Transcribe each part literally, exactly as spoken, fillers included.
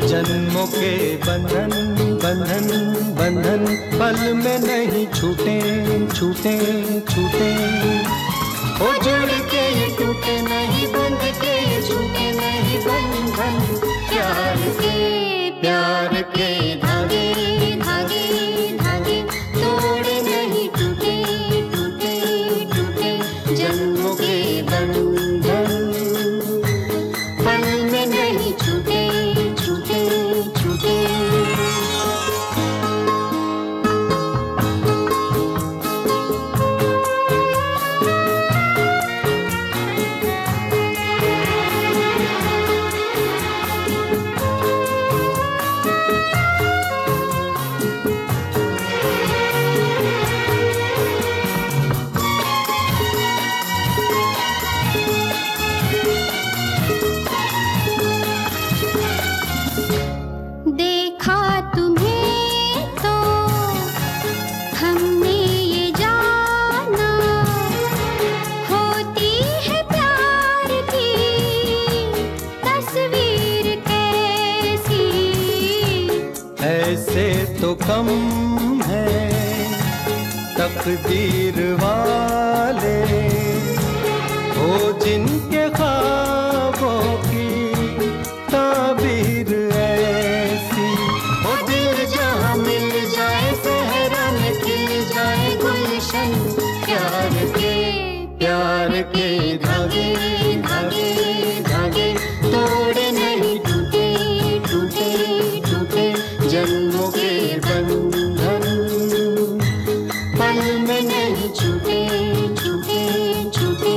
जन्मों के बंधन बंधन बंधन पल में नहीं छूटे छूटे छूटे। ओ जुड़ के ये टूटे नहीं, बंध के ये छूटे नहीं बंधन। प्यार के प्यार के धागे धागे धागे तोड़े नहीं, टूटे टूटे टूटे। जन्मों के बंधन पल में नहीं छूटे छूटे छूटे। ऐसे तो कम है तकदीर वाले, हो जिनके ख्वाबों की ताबीर ऐसी। हो दिल जहाँ मिल जाए सहरा में खिल जाए गुलशन। प्यार के प्यार के धागे धागे धागे तोड़े नहीं, टूटे टूटे टूटे। जन्मों के बंधन पल में नहीं छूटे छूटे छूटे।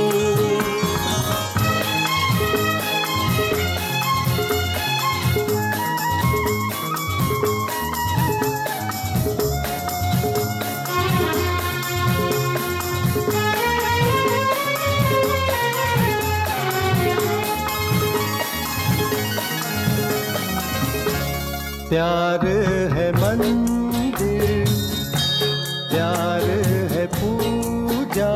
प्यार है मंदिर, प्यार है पूजा,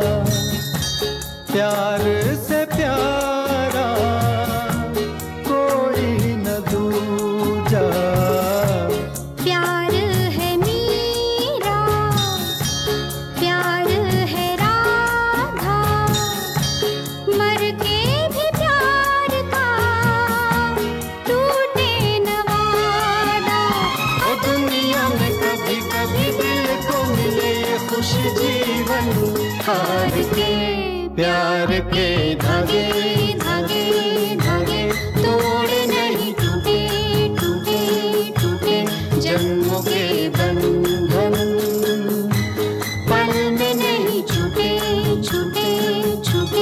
प्यार से प्यारा कोई न दूजा। प्यार है मीरा, प्यार है राधा, मर के भी प्यार का टूटे न वादा। ओ दुनिया में कभी कभी दिल को मिले खुश जीवन। हार के प्यार के धागे धागे धागे तोड़े नहीं, टूटे टूटे टूटे। जन्मों के बंधन पल में नहीं छूटे छूटे छूटे।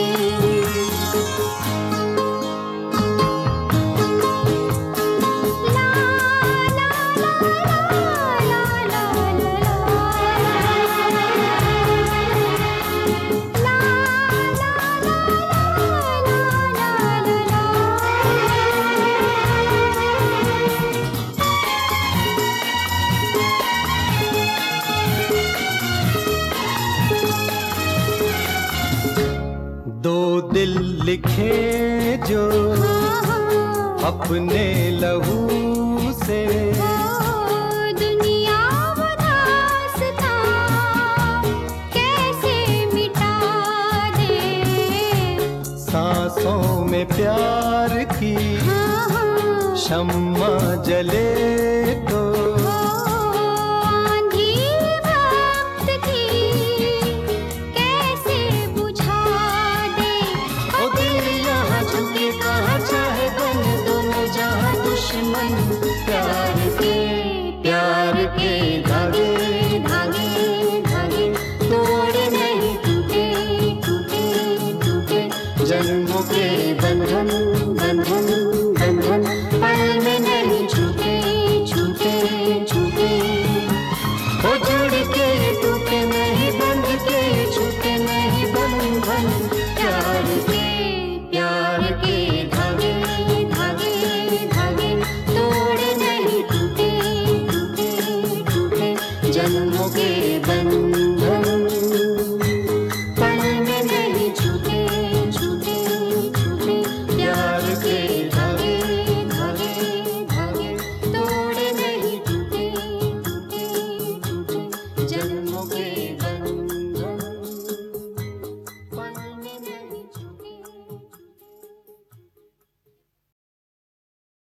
दो दिल लिखे जो अपने लहू से, दुनिया वो दास्तां कैसे मिटा दे। सांसों में प्यार की शम्मा जले तो, आंधी वक्त की कैसे बुझा दे। ओ दिल यहाँ झुके कहाँ चाहे बन दोनों जहाँ दुश्मन।